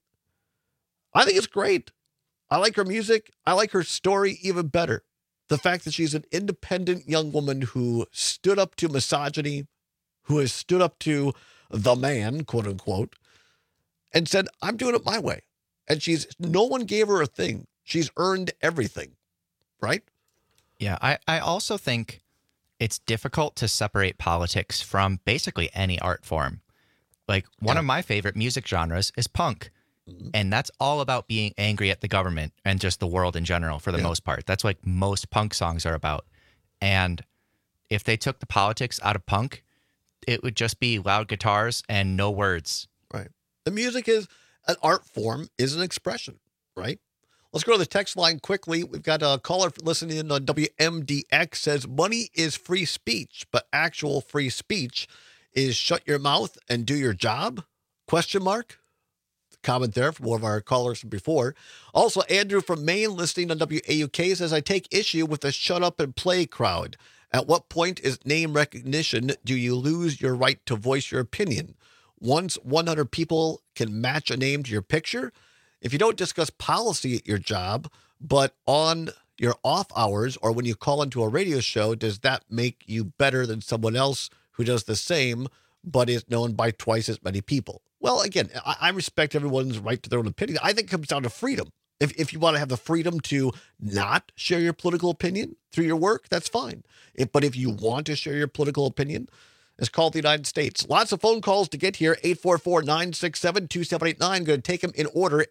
I think it's great. I like her music. I like her story even better. The fact that she's an independent young woman who stood up to misogyny, who has stood up to the man, quote unquote, and said, I'm doing it my way. And no one gave her a thing. She's earned everything. Right? Yeah, I also think it's difficult to separate politics from basically any art form. Like, one of my favorite music genres is punk. And that's all about being angry at the government and just the world in general for the most part. That's like most punk songs are about. And if they took the politics out of punk, it would just be loud guitars and no words. Right. The music is an art form, is an expression, right? Let's go to the text line quickly. We've got a caller listening in on WMDX says, money is free speech, but actual free speech is shut your mouth and do your job? Question mark? Comment there from one of our callers from before. Also, Andrew from Maine listening on WAUK says, I take issue with the shut up and play crowd. At what point is name recognition do you lose your right to voice your opinion? Once 100 people can match a name to your picture, if you don't discuss policy at your job, but on your off hours or when you call into a radio show, does that make you better than someone else who does the same but is known by twice as many people? Well, again, I respect everyone's right to their own opinion. I think it comes down to freedom. If you want to have the freedom to not share your political opinion through your work, that's fine. But if you want to share your political opinion, it's called the United States. Lots of phone calls to get here. 844-967-2789. Going to take them in order.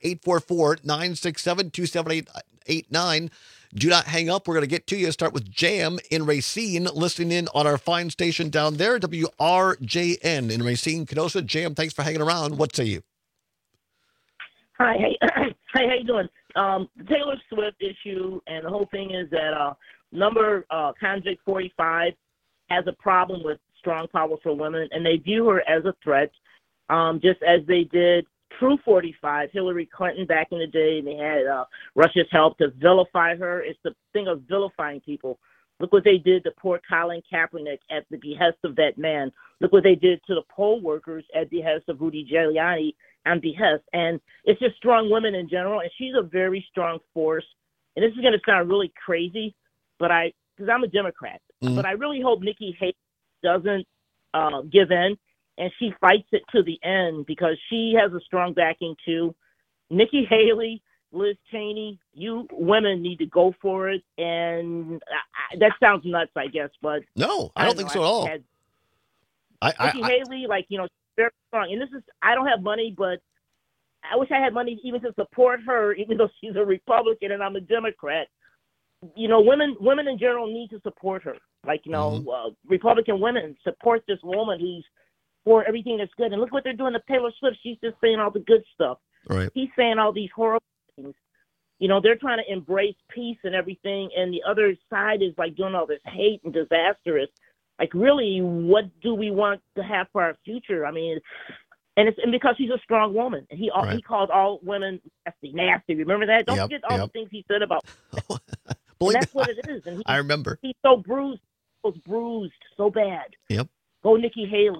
844-967-2789. Do not hang up. We're going to get to you. Start with Jam in Racine, listening in on our fine station down there, WRJN in Racine, Kenosha. Jam, thanks for hanging around. What say you? Hi, hey, how you doing? The Taylor Swift issue, and the whole thing is that Convict 45 has a problem with strong, powerful women, and they view her as a threat, just as they did True 45, Hillary Clinton back in the day, and they had Russia's help to vilify her. It's the thing of vilifying people. Look what they did to poor Colin Kaepernick at the behest of that man. Look what they did to the poll workers at the behest of Rudy Giuliani on behest. And it's just strong women in general, and she's a very strong force. And this is going to sound really crazy, but because I'm a Democrat, but I really hope Nikki Haley doesn't give in, and she fights it to the end because she has a strong backing too. Nikki Haley, Liz Cheney, you women need to go for it. And that sounds nuts, I guess, but no, I don't think so at all. Nikki Haley, very strong. And I don't have money, but I wish I had money even to support her, even though she's a Republican and I'm a Democrat. Women in general need to support her. Republican women support this woman who's for everything that's good. And look what they're doing to Taylor Swift. She's just saying all the good stuff. Right. He's saying all these horrible things. They're trying to embrace peace and everything, and the other side is doing all this hate and disastrous. Really, what do we want to have for our future? I mean, and because she's a strong woman. And he called all women nasty. Remember that? Don't forget all the things he said about and that's what it is. And I remember. He's so bruised. He was bruised so bad. Yep. Go Nikki Haley.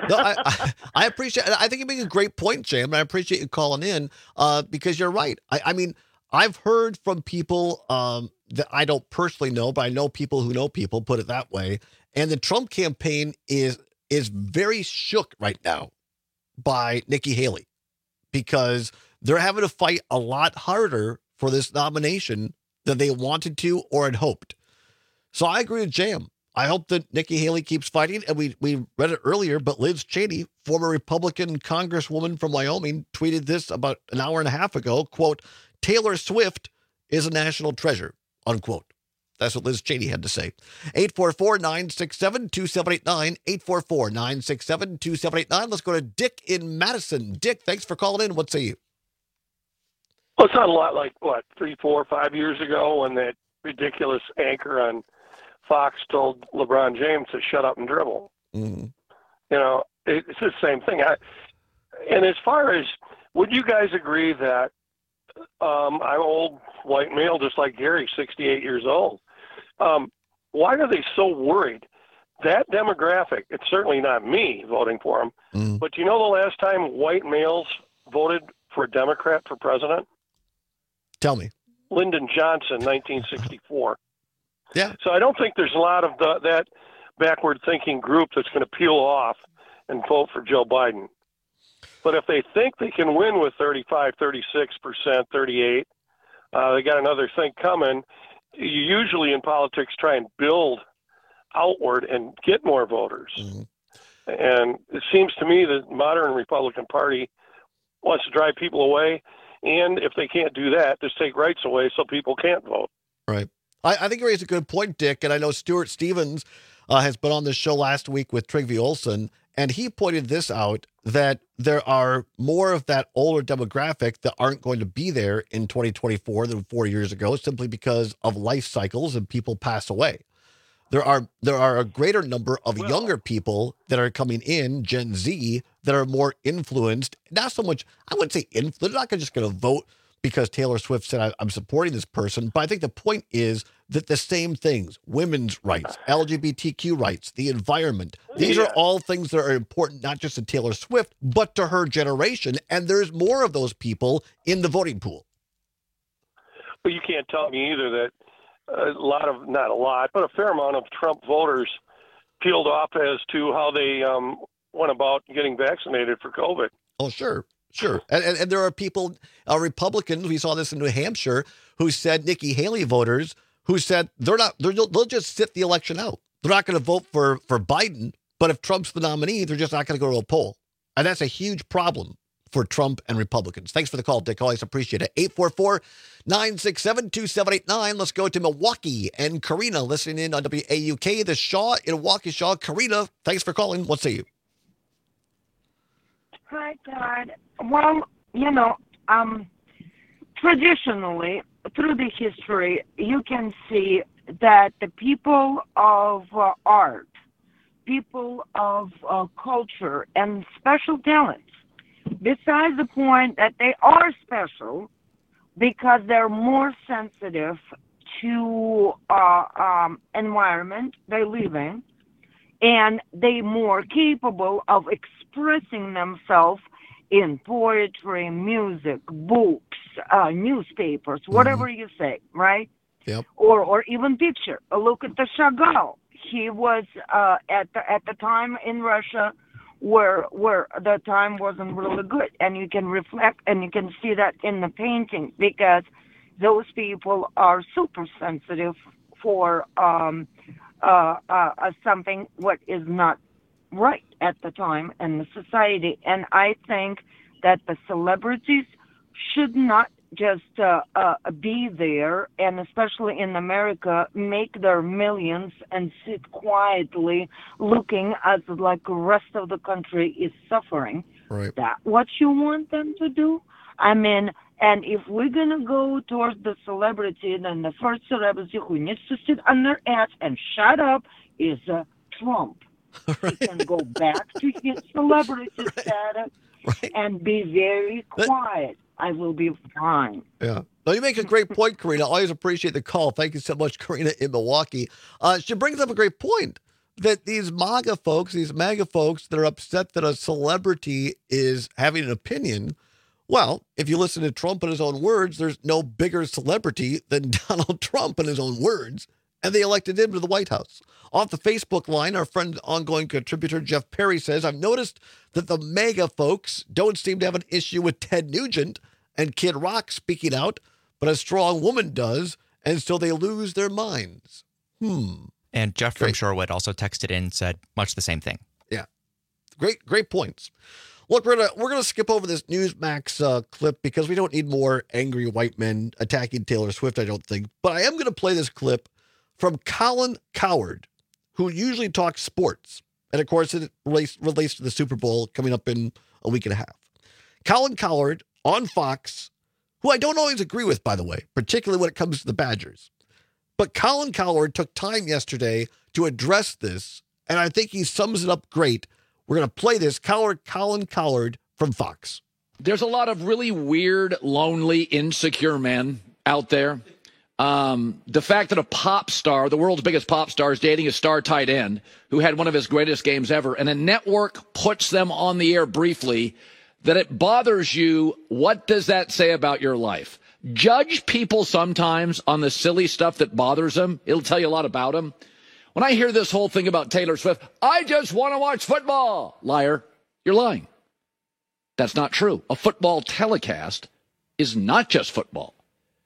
No, I appreciate it. I think you make a great point, Jam, and I appreciate you calling in because you're right. I mean, I've heard from people that I don't personally know, but I know people who know people, put it that way. And the Trump campaign is very shook right now by Nikki Haley because they're having to fight a lot harder for this nomination than they wanted to or had hoped. So I agree with Jam. I hope that Nikki Haley keeps fighting. And we read it earlier, but Liz Cheney, former Republican congresswoman from Wyoming, tweeted this about an hour and a half ago, quote, Taylor Swift is a national treasure, unquote. That's what Liz Cheney had to say. 844-967-2789, 844-967-2789. Let's go to Dick in Madison. Dick, thanks for calling in. What say you? Well, it's not a lot like, 3, 4, 5 years ago when that ridiculous anchor on Fox told LeBron James to shut up and dribble. Mm-hmm. You know, it's the same thing. And as far as, would you guys agree that I'm old white male, just like Gary, 68 years old. Why are they so worried? That demographic, it's certainly not me voting for him, but do you know the last time white males voted for a Democrat for president? Tell me. Lyndon Johnson, 1964. Yeah. So I don't think there's a lot of that backward-thinking group that's going to peel off and vote for Joe Biden. But if they think they can win with 35, 36%, 38%, they got another thing coming. You usually in politics try and build outward and get more voters. And it seems to me that the modern Republican Party wants to drive people away. And if they can't do that, just take rights away so people can't vote. Right. I think you raised a good point, Dick. And I know Stuart Stevens has been on this show last week with Trygve Olsen. And he pointed this out, that there are more of that older demographic that aren't going to be there in 2024 than 4 years ago, simply because of life cycles and people pass away. There are a greater number of younger people that are coming in, Gen Z, that are more influenced. Not so much, I wouldn't say influenced. They're not just going to vote because Taylor Swift said, I'm supporting this person. But I think the point is that the same things, women's rights, LGBTQ rights, the environment, these are all things that are important, not just to Taylor Swift, but to her generation. And there's more of those people in the voting pool. But you can't tell me either that not a lot, but a fair amount of Trump voters peeled off as to how they went about getting vaccinated for COVID. Oh, sure. Sure. And there are people, Republicans, we saw this in New Hampshire, who said, Nikki Haley voters, who said they'll just sit the election out. They're not going to vote for Biden, but if Trump's the nominee, they're just not going to go to a poll. And that's a huge problem for Trump and Republicans. Thanks for the call, Dick. Always appreciate it. 844-967-2789. Let's go to Milwaukee and Karina listening in on WAUK. The Shaw in Milwaukee. Shaw, Karina, thanks for calling. What say you? Hi, Todd. Well, traditionally, through the history, you can see that the people of art, people of culture, and special talents, besides the point that they are special because they're more sensitive to environment they live in, and they more capable of expressing themselves in poetry, music, books, newspapers, whatever you say, right? Yep. Or even picture. Look at the Chagall. He was at the time in Russia where the time wasn't really good, and you can reflect and you can see that in the painting because those people are super sensitive for something what is not right at the time in the society. And I think that the celebrities should not just be there, and especially in America, make their millions and sit quietly looking as like the rest of the country is suffering. Right. That what you want them to do? I mean, and if we're going to go towards the celebrity, then the first celebrity who needs to sit on their ass and shut up is Trump. Right. He can go back to his celebrity status and be very quiet. I will be fine. Yeah. No, you make a great point, Karina. I always appreciate the call. Thank you so much, Karina in Milwaukee. She brings up a great point that these MAGA folks that are upset that a celebrity is having an opinion, well, if you listen to Trump in his own words, there's no bigger celebrity than Donald Trump in his own words, and they elected him to the White House. Off the Facebook line, our friend, ongoing contributor Jeff Perry says, I've noticed that the MAGA folks don't seem to have an issue with Ted Nugent and Kid Rock speaking out, but a strong woman does, and so they lose their minds. And Jeff from Shorewood also texted in and said much the same thing. Yeah. Great points. Look, we're gonna skip over this Newsmax clip because we don't need more angry white men attacking Taylor Swift, I don't think. But I am going to play this clip from Colin Cowherd, who usually talks sports. And, of course, it relates to the Super Bowl coming up in a week and a half. Colin Cowherd on Fox, who I don't always agree with, by the way, particularly when it comes to the Badgers. But Colin Cowherd took time yesterday to address this, and I think he sums it up great. We're going to play this. Colin Cowherd from Fox. There's a lot of really weird, lonely, insecure men out there. The fact that a pop star, the world's biggest pop star, is dating a star tight end who had one of his greatest games ever, and a network puts them on the air briefly, that it bothers you, what does that say about your life? Judge people sometimes on the silly stuff that bothers them. It'll tell you a lot about them. When I hear this whole thing about Taylor Swift, I just want to watch football. Liar. You're lying. That's not true. A football telecast is not just football.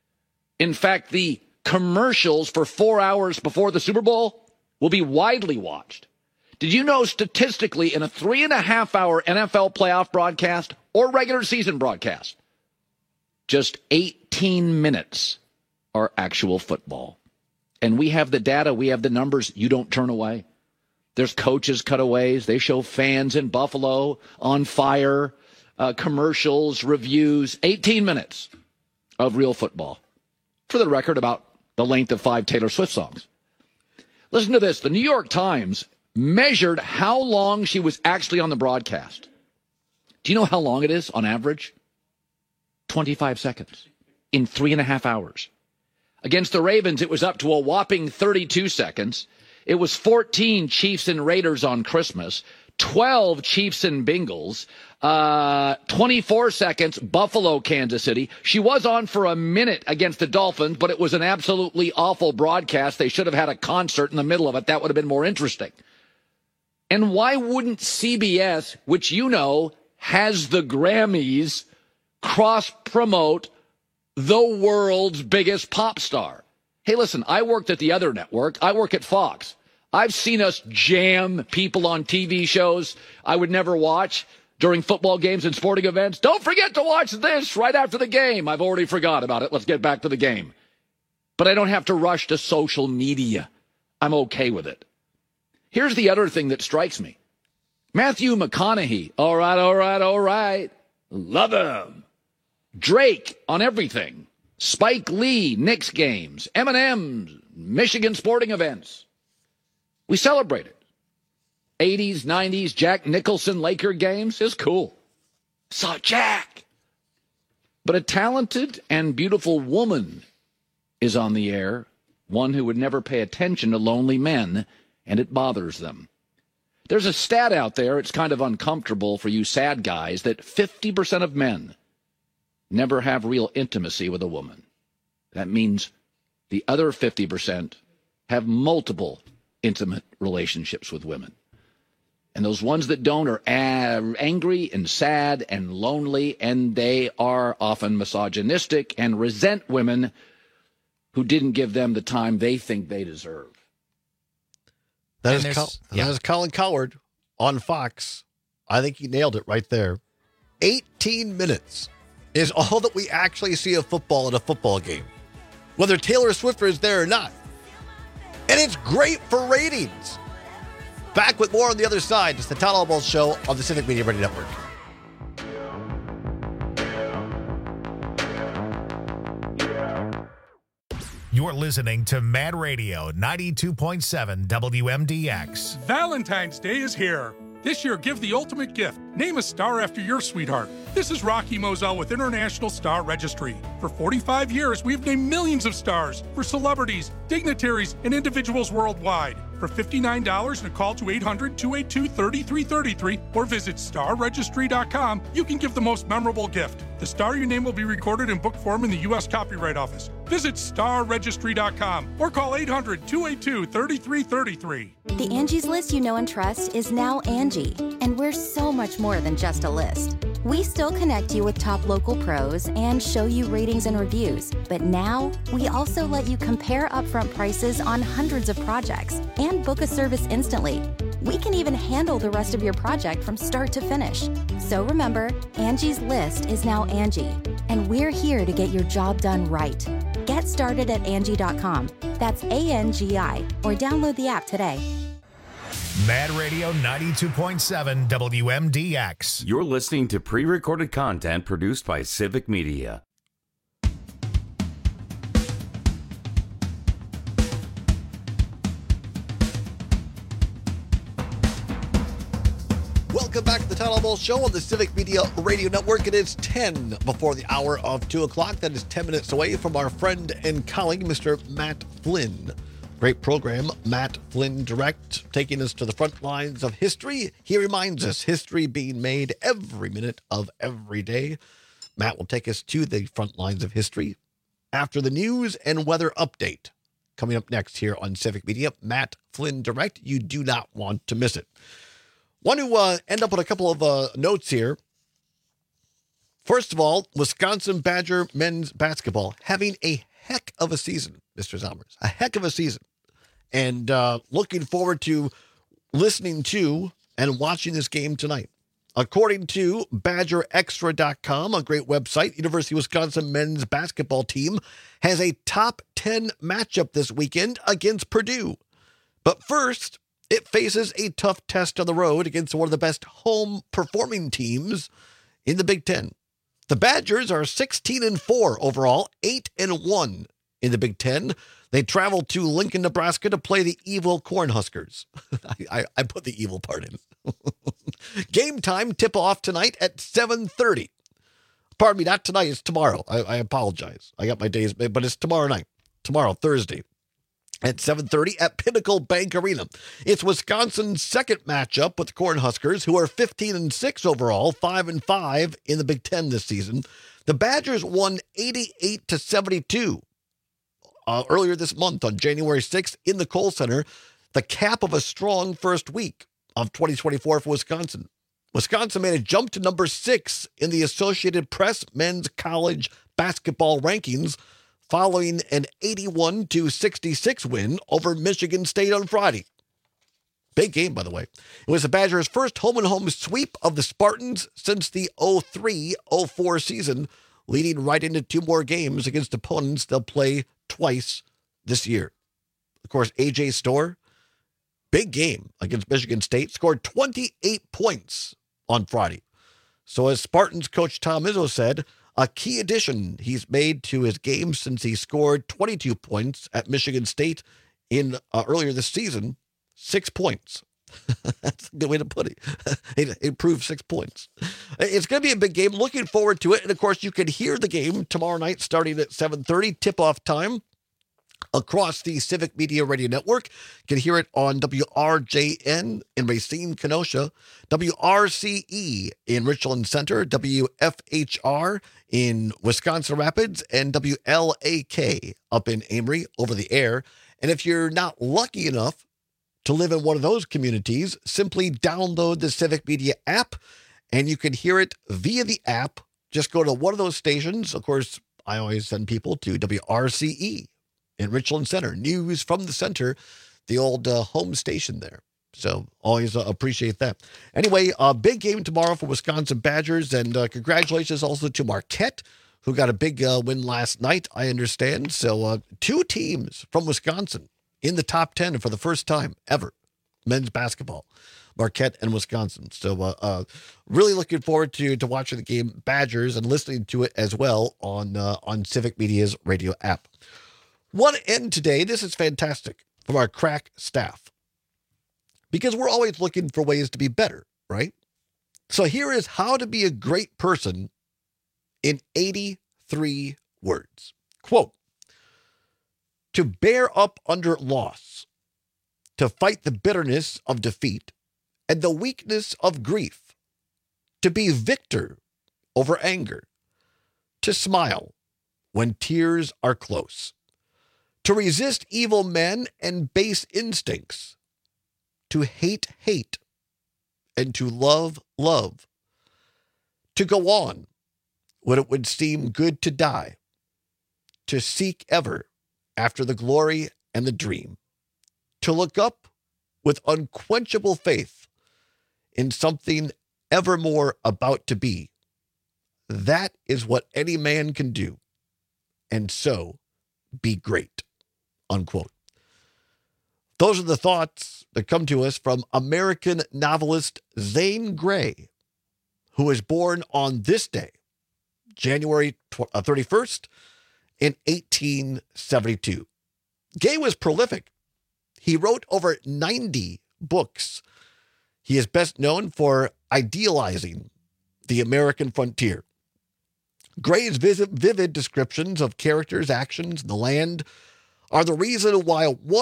In fact, the commercials for 4 hours before the Super Bowl will be widely watched. Did you know statistically in a 3.5-hour NFL playoff broadcast or regular season broadcast, just 18 minutes are actual football? And we have the data, we have the numbers. You don't turn away. There's coaches cutaways. They show fans in Buffalo on fire, commercials, reviews, 18 minutes of real football. For the record, about the length of 5 Taylor Swift songs. Listen to this. The New York Times measured how long she was actually on the broadcast. Do you know how long it is on average? 25 seconds in 3.5 hours. Against the Ravens, it was up to a whopping 32 seconds. It was 14 Chiefs and Raiders on Christmas, 12 Chiefs and Bengals, 24 seconds, Buffalo, Kansas City. She was on for a minute against the Dolphins, but it was an absolutely awful broadcast. They should have had a concert in the middle of it. That would have been more interesting. And why wouldn't CBS, which you know has the Grammys, cross-promote the world's biggest pop star? Hey, listen, I worked at the other network. I work at Fox. I've seen us jam people on TV shows I would never watch during football games and sporting events. Don't forget to watch this right after the game. I've already forgot about it. Let's get back to the game. But I don't have to rush to social media. I'm okay with it. Here's the other thing that strikes me. Matthew McConaughey. All right. Love him. Drake on everything. Spike Lee, Knicks games. Eminem, Michigan sporting events. We celebrate it. 80s, 90s, Jack Nicholson Laker games is cool. Saw Jack. But a talented and beautiful woman is on the air, one who would never pay attention to lonely men, and it bothers them. There's a stat out there, it's kind of uncomfortable for you sad guys, that 50% of men never have real intimacy with a woman. That means the other 50% have multiple intimate relationships with women. And those ones that don't are angry and sad and lonely, and they are often misogynistic and resent women who didn't give them the time they think they deserve. That is Colin Cowherd on Fox. I think he nailed it right there. 18 minutes is all that we actually see of football in a football game, whether Taylor Swift is there or not. And it's great for ratings. Back with more on the other side. It's the Todd Albaugh Show on the Civic Media Radio Network. You're listening to Mad Radio 92.7 WMDX. Valentine's Day is here. This year, give the ultimate gift. Name a star after your sweetheart. This is Rocky Moselle with International Star Registry. For 45 years, we've named millions of stars for celebrities, dignitaries, and individuals worldwide. for $59 and a call to 800-282-3333 or visit starregistry.com, you can give the most memorable gift. The Star, your name will be recorded in book form in the U.S. Copyright Office. Visit starregistry.com or call 800-282-3333. The Angie's List you know and trust is now Angie, and we're so much more than just a list. We still connect you with top local pros and show you ratings and reviews, but now we also let you compare upfront prices on hundreds of projects and book a service instantly. We can even handle the rest of your project from start to finish. So remember, Angie's List is now Angie, and we're here to get your job done right. Get started at Angie.com. That's ANGI, or download the app today. Mad Radio 92.7 WMDX. You're listening to pre-recorded content produced by Civic Media. Welcome back to the Title Bowl Show on the Civic Media Radio Network. It is 10 before the hour of 2 o'clock. That is 10 minutes away from our friend and colleague, Mr. Matt Flynn. Great program, Matt Flynn Direct, taking us to the front lines of history. He reminds us, history being made every minute of every day. Matt will take us to the front lines of history after the news and weather update. Coming up next here on Civic Media, Matt Flynn Direct. You do not want to miss it. Want to end up with a couple of notes here. First of all, Wisconsin Badger men's basketball having a heck of a season, Mr. Zomers. A heck of a season. And looking forward to listening to and watching this game tonight. According to BadgerExtra.com, a great website, University of Wisconsin men's basketball team has a top 10 matchup this weekend against Purdue. But first, it faces a tough test on the road against one of the best home performing teams in the Big Ten. The Badgers are 16-4 overall, 8-1 in the Big Ten. They travel to Lincoln, Nebraska to play the evil Cornhuskers. I put the evil part in. Game time tip-off tonight at 7:30. Pardon me, not tonight, it's tomorrow. I apologize. I got my days, but it's tomorrow night. Tomorrow, Thursday. At 7:30 at Pinnacle Bank Arena. It's Wisconsin's second matchup with the Cornhuskers, who are 15-6 overall, 5-5 in the Big Ten this season. The Badgers won 88-72 earlier this month on January 6th in the Kohl Center, the cap of a strong first week of 2024 for Wisconsin. Wisconsin made a jump to number 6 in the Associated Press men's college basketball rankings, following an 81-66 win over Michigan State on Friday. Big game, by the way. It was the Badgers' first home-and-home sweep of the Spartans since the 03-04 season, leading right into 2 more games against opponents they'll play twice this year. Of course, A.J. Storr, big game against Michigan State, scored 28 points on Friday. So as Spartans coach Tom Izzo said, a key addition he's made to his game since he scored 22 points at Michigan State in earlier this season, 6 points. That's a good way to put it. He improved 6 points. It's going to be a big game. Looking forward to it. And, of course, you can hear the game tomorrow night starting at 7:30, tip-off time. Across the Civic Media Radio Network. You can hear it on WRJN in Racine, Kenosha, WRCE in Richland Center, WFHR in Wisconsin Rapids, and WLAK up in Amory over the air. And if you're not lucky enough to live in one of those communities, simply download the Civic Media app, and you can hear it via the app. Just go to one of those stations. Of course, I always send people to WRCE. In Richland Center, news from the center, the old home station there. So always appreciate that. Anyway, a big game tomorrow for Wisconsin Badgers, and congratulations also to Marquette, who got a big win last night, I understand. So 2 teams from Wisconsin in the top 10 for the first time ever, men's basketball, Marquette and Wisconsin. So really looking forward to watching the game, Badgers, and listening to it as well on Civic Media's radio app. Want to end today, this is fantastic, from our crack staff, because we're always looking for ways to be better, right? So here is how to be a great person in 83 words. Quote, to bear up under loss, to fight the bitterness of defeat and the weakness of grief, to be victor over anger, to smile when tears are close, to resist evil men and base instincts, to hate hate, and to love love, to go on when it would seem good to die, to seek ever after the glory and the dream, to look up with unquenchable faith in something evermore about to be. That is what any man can do, and so be great, unquote. Those are the thoughts that come to us from American novelist Zane Grey, who was born on this day, January 31st, in 1872. Gay was prolific. He wrote over 90 books. He is best known for idealizing the American frontier. Gray's vivid descriptions of characters, actions, and the land are the reason why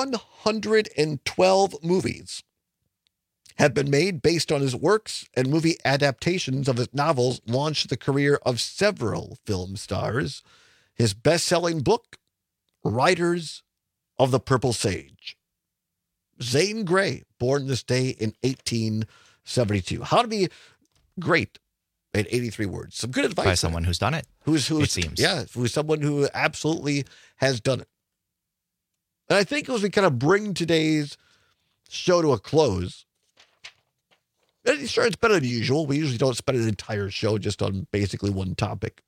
112 movies have been made based on his works, and movie adaptations of his novels launched the career of several film stars. His best-selling book, Riders of the Purple Sage. Zane Grey, born this day in 1872. How to be great in 83 words. Some good advice. By someone who's done it. It seems. Yeah, who's someone who absolutely has done it. And I think as we kind of bring today's show to a close, and sure, it's better than usual. We usually don't spend an entire show just on basically one topic.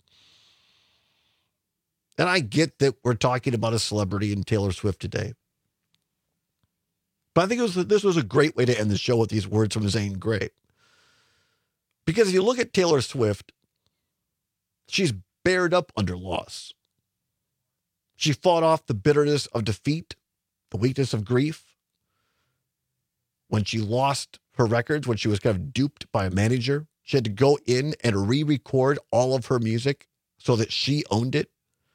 And I get that we're talking about a celebrity in Taylor Swift today. But I think this was a great way to end the show with these words from Zane Grey. Because if you look at Taylor Swift, she's bared up under loss. She fought off the bitterness of defeat, the weakness of grief. When she lost her records, when she was kind of duped by a manager, she had to go in and re-record all of her music so that she owned it.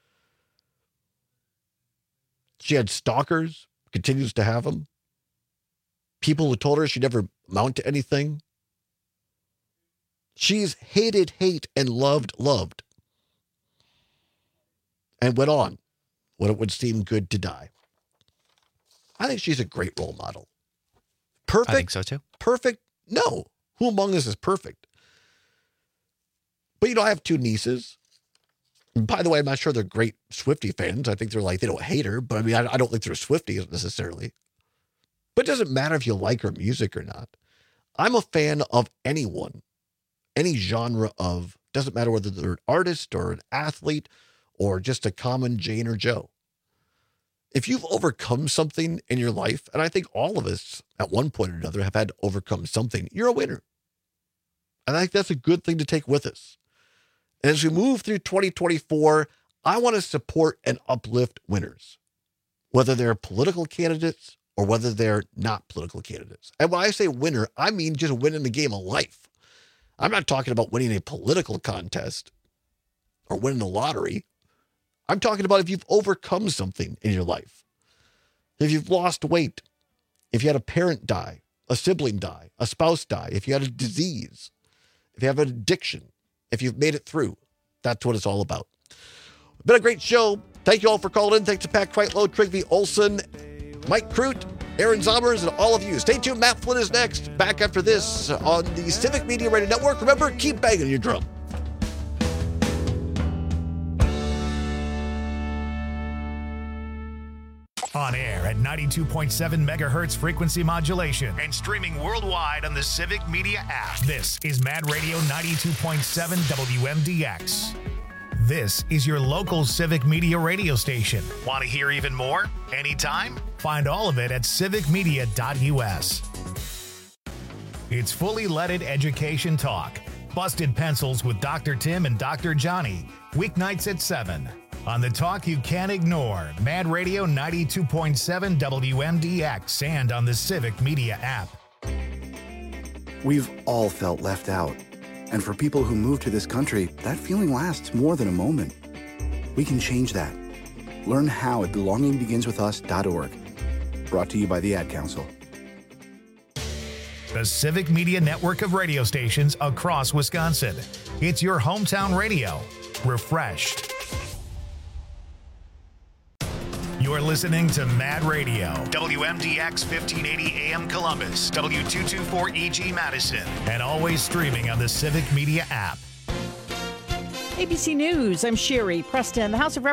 She had stalkers, continues to have them. People who told her she'd never amount to anything. She's hated hate and loved loved. And went on when it would seem good to die. I think she's a great role model. Perfect? I think so too. Perfect? No. Who among us is perfect? But, you know, I have two nieces. By the way, I'm not sure they're great Swiftie fans. I think they're like, they don't hate her, but I mean, I don't think they're Swifties necessarily. But it doesn't matter if you like her music or not. I'm a fan of anyone, any genre of, doesn't matter whether they're an artist or an athlete or just a common Jane or Joe. If you've overcome something in your life, and I think all of us at one point or another have had to overcome something, you're a winner. And I think that's a good thing to take with us. And as we move through 2024, I want to support and uplift winners, whether they're political candidates or whether they're not political candidates. And when I say winner, I mean just winning the game of life. I'm not talking about winning a political contest or winning the lottery. I'm talking about if you've overcome something in your life. If you've lost weight, if you had a parent die, a sibling die, a spouse die, if you had a disease, if you have an addiction, if you've made it through, that's what it's all about. Been a great show. Thank you all for calling in. Thanks to Pat Kreitlow, Trygve Olson, Mike Crute, Aaron Zommers, and all of you. Stay tuned. Matt Flynn is next. Back after this on the Civic Media Radio Network. Remember, keep banging your drum. On air at 92.7 megahertz frequency modulation and streaming worldwide on the Civic Media app. This is Mad Radio 92.7 WMDX. This is your local Civic Media radio station. Want to hear even more? Anytime? Find all of it at civicmedia.us. It's fully leaded education talk. Busted Pencils with Dr. Tim and Dr. Johnny. Weeknights at 7. On the talk you can't ignore, Mad Radio 92.7 WMDX and on the Civic Media app. We've all felt left out. And for people who move to this country, that feeling lasts more than a moment. We can change that. Learn how at belongingbeginswithus.org. Brought to you by the Ad Council. the Civic Media network of radio stations across Wisconsin. It's your hometown radio, refreshed. You're listening to Mad Radio, WMDX 1580 AM Columbus, W224EG Madison, and always streaming on the Civic Media app. ABC News, I'm Sherry Preston. The House of